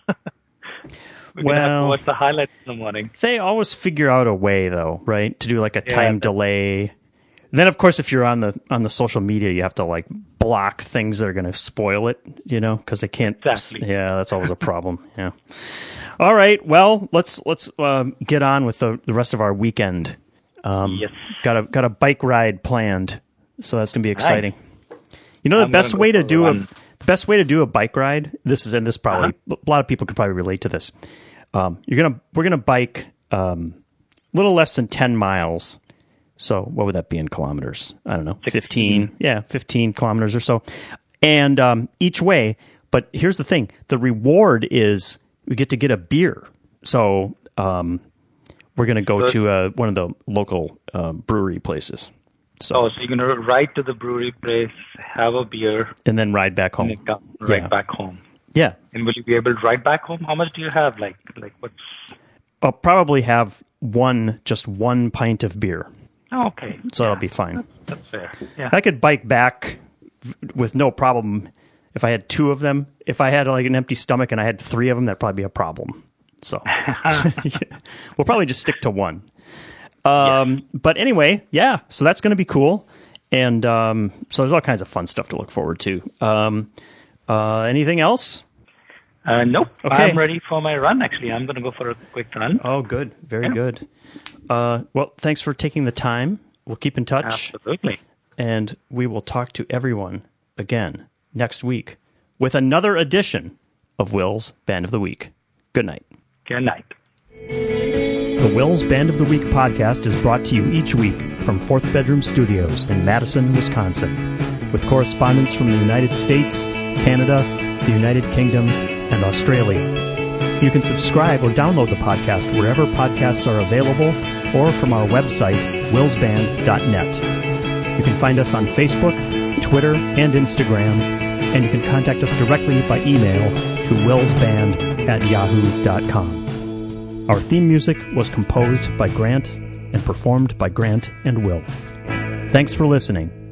We're going to have to Well- watch the highlights in the morning. They always figure out a way, though, right? To do like a Yeah, time that- delay. And then, of course, if you're on the on the social media, you have to like block things that are going to spoil it, you know, because they can't. Exactly. Yeah, that's always a problem. Yeah. All right. Well, let's let's um, get on with the, the rest of our weekend. Um, Yes. Got a got a bike ride planned, so that's going to be exciting. You know, the I'm best gonna go way to for a do a run. the best way to do a bike ride. This is and this probably Uh-huh. a lot of people could probably relate to this. Um, you're gonna we're gonna bike um, a little less than ten miles. So what would that be in kilometers? I don't know, fifteen. Yeah, fifteen kilometers or so, and um, each way. But here's the thing: the reward is we get to get a beer. So um, we're gonna go So- to uh, one of the local uh, brewery places. So Oh, so you're going to ride to the brewery place, have a beer, and then ride back home. and then come right Yeah. back home. Yeah, And will you be able to ride back home? How much do you have? Like, like what's? I'll probably have one, just one pint of beer, Oh, okay. so Yeah, I'll be fine. That's fair. Yeah. I could bike back v- with no problem if I had two of them. If I had like an empty stomach and I had three of them, that'd probably be a problem. So we'll probably just stick to one. Um, But anyway, yeah, so that's going to be cool. And um, so there's all kinds of fun stuff to look forward to. Um, uh, anything else? Uh, nope. Okay. I'm ready for my run, actually. I'm going to go for a quick run. Oh, good. Very Yeah. good. Uh, well, thanks for taking the time. We'll keep in touch. Absolutely. And we will talk to everyone again next week with another edition of Will's Band of the Week. Good night. Good night. The Will's Band of the Week podcast is brought to you each week from Fourth Bedroom Studios in Madison, Wisconsin, with correspondents from the United States, Canada, the United Kingdom, and Australia. You can subscribe or download the podcast wherever podcasts are available or from our website, wills band dot net. You can find us on Facebook, Twitter, and Instagram, and you can contact us directly by email to willsband at yahoo dot com. Our theme music was composed by Grant and performed by Grant and Will. Thanks for listening.